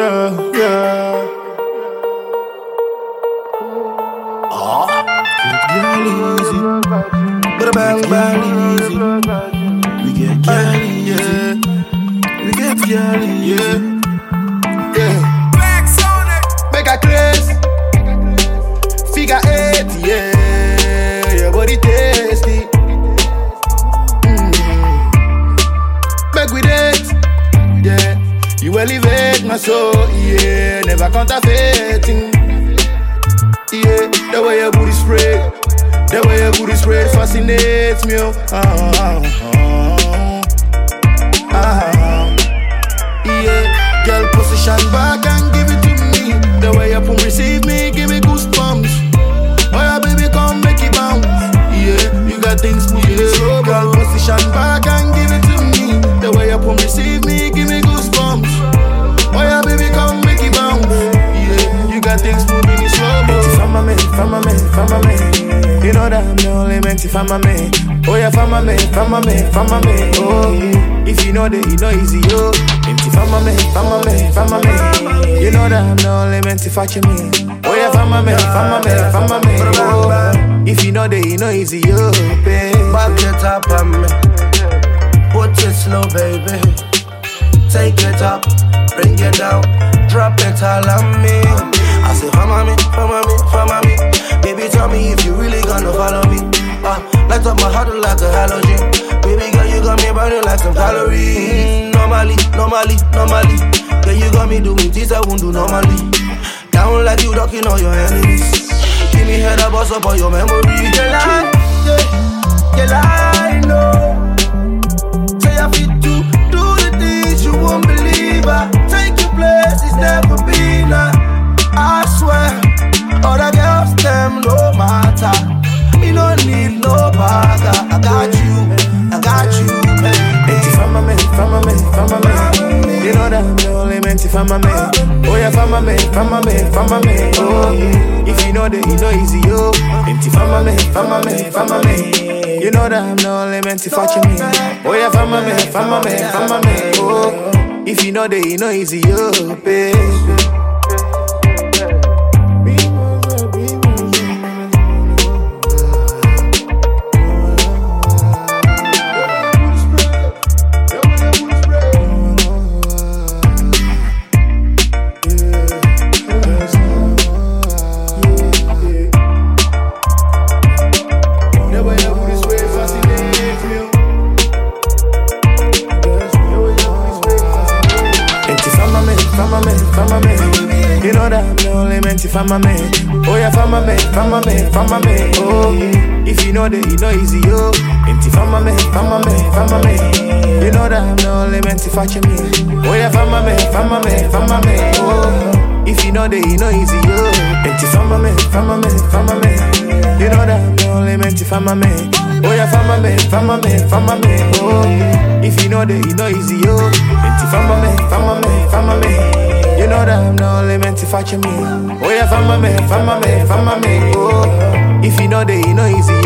yeah. Oh, get girl easy, but a bang easy. We get girl easy, we get girl easy, yeah. Make a craze, figure 8, yeah. Your body tasty. Make with it, yeah. You elevate my soul, yeah. Never counterfeiting, yeah. The way your booty spread, the way your booty spread fascinates me, yeah. Girl, position back and give it to me. The way your pump receive me, give me goosebumps. Oh yeah, baby, come make it bounce, yeah. You got things moving slow, girl, position back and give it to me. The way your pump receive me, give me goosebumps. Oh yeah, baby, come make it bounce, yeah. You got things moving slow, bro. Fama me. You know that I'm the only man to fama me. Oh yeah, fama me. Oh, if you know that you know easy, yo. Fama me. You know that I'm the only man to fetch me. Oh yeah, fama me. Oh, if you know that you know easy, yo, babe. Back it up on me. Put it slow, baby. Take it up, bring it down, drop it all on me. I say, fama me. Baby, tell me if you really gonna follow me. Light up my heart like a halogen. Baby girl, you got me burning like some calories. Normally. Girl, you got me doing things I won't do normally. Down like you ducking all your enemies. Give me head up, bust up all your memories. Girl, I know. Say I fit to do the things you won't believe. I take your place, it's never been. I swear, other girls, them no matter. Me don't need no bagger. I got you, baby. Fama me. You know that I'm the only man to fama me. Oh yeah, fama me. Oh, if you know that you know easy, yo. Fama me. You know that I'm the only man to fetch me. Oh yeah, fama me. Oh, if you know that you know easy, yo, baby. You know that I'm the only man to fama me. Oh yeah, fama me. Oh, if you know that you know easy, yo. Fama me. You know that I'm the only man to fetch me. Oh yeah, fama me. Oh, if you know that you know easy, yo. Fama me. You know that I'm the only man to fama me. Oh yeah, fama me. Oh, if you know that you know easy, yo. Fama me. You know that I'm the only man to fetch me. Oh yeah, fama me. Oh, if you know that you know easy,